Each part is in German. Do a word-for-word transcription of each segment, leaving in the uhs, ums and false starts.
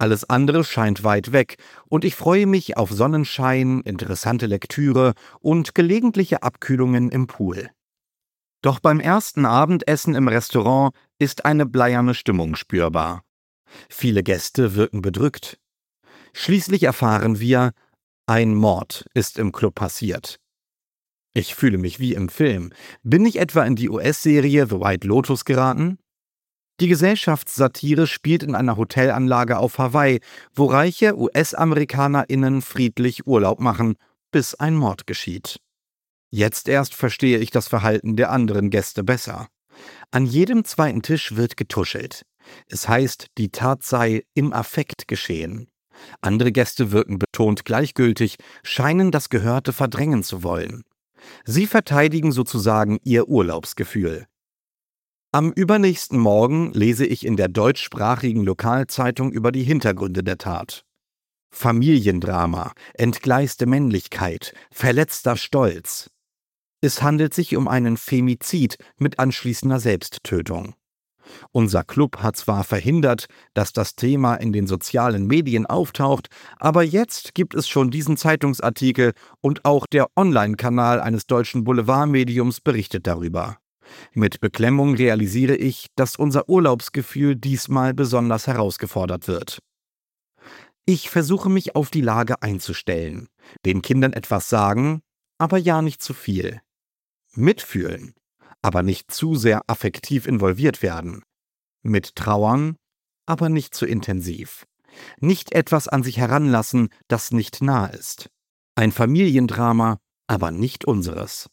Alles andere scheint weit weg und ich freue mich auf Sonnenschein, interessante Lektüre und gelegentliche Abkühlungen im Pool. Doch beim ersten Abendessen im Restaurant ist eine bleierne Stimmung spürbar. Viele Gäste wirken bedrückt. Schließlich erfahren wir, ein Mord ist im Club passiert. Ich fühle mich wie im Film. Bin ich etwa in die U S-Serie The White Lotus geraten? Die Gesellschaftssatire spielt in einer Hotelanlage auf Hawaii, wo reiche U S-AmerikanerInnen friedlich Urlaub machen, bis ein Mord geschieht. Jetzt erst verstehe ich das Verhalten der anderen Gäste besser. An jedem zweiten Tisch wird getuschelt. Es heißt, die Tat sei im Affekt geschehen. Andere Gäste wirken betont gleichgültig, scheinen das Gehörte verdrängen zu wollen. Sie verteidigen sozusagen ihr Urlaubsgefühl. Am übernächsten Morgen lese ich in der deutschsprachigen Lokalzeitung über die Hintergründe der Tat. Familiendrama, entgleiste Männlichkeit, verletzter Stolz. Es handelt sich um einen Femizid mit anschließender Selbsttötung. Unser Club hat zwar verhindert, dass das Thema in den sozialen Medien auftaucht, aber jetzt gibt es schon diesen Zeitungsartikel und auch der Online-Kanal eines deutschen Boulevardmediums berichtet darüber. Mit Beklemmung realisiere ich, dass unser Urlaubsgefühl diesmal besonders herausgefordert wird. Ich versuche mich auf die Lage einzustellen, den Kindern etwas sagen, aber ja nicht zu viel. Mitfühlen, aber nicht zu sehr affektiv involviert werden. Mittrauern, aber nicht zu intensiv. Nicht etwas an sich heranlassen, das nicht nah ist. Ein Familiendrama, aber nicht unseres.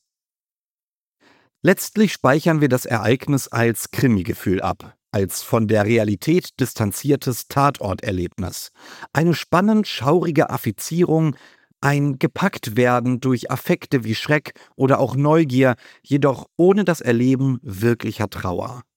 Letztlich speichern wir das Ereignis als Krimi-Gefühl ab, als von der Realität distanziertes Tatorterlebnis. Eine spannend schaurige Affizierung, ein Gepacktwerden durch Affekte wie Schreck oder auch Neugier, jedoch ohne das Erleben wirklicher Trauer.